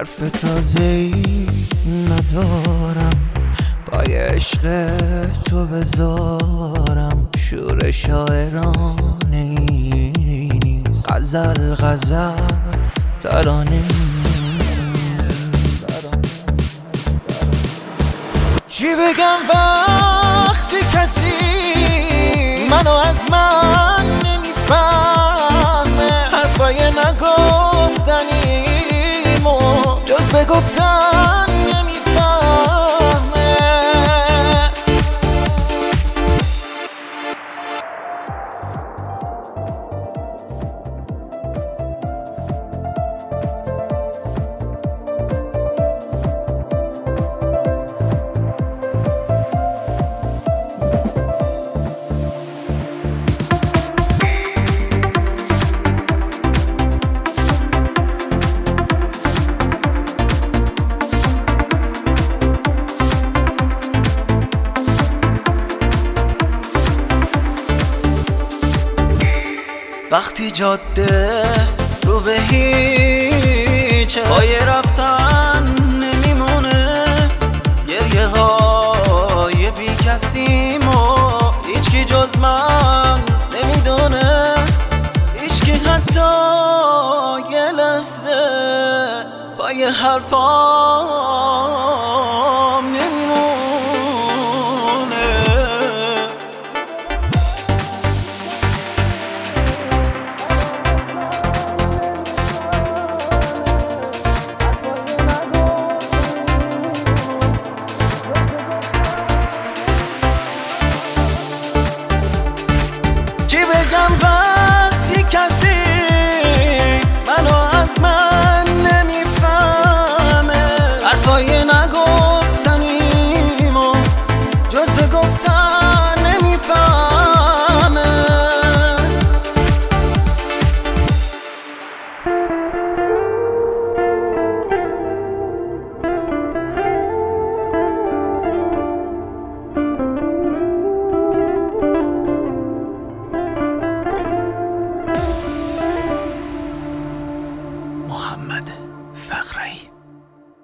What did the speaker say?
حرف تازه‌ای ندارم، پای عشق تو بذارم. شور شاعرانه ای نیست، غزل غزل ترانه ای. چی بگم وقتی کسی منو از من نمیفهمه؟ حرفای نگفتنیمو جز به گفتن نمیفهمه. وقتی جاده رو به هیچه، پای رفتن نمیمونه، گریه های بی کسیمو هیچکی جز من نمیدونه. هیچکی حتی یه لحظه پای حرفام نمیمونه. وقتی کسی منو از من نمیفهمه، حرفای نگفتنیمو جز به گفتن نمیفهمه. محمد فقرایی.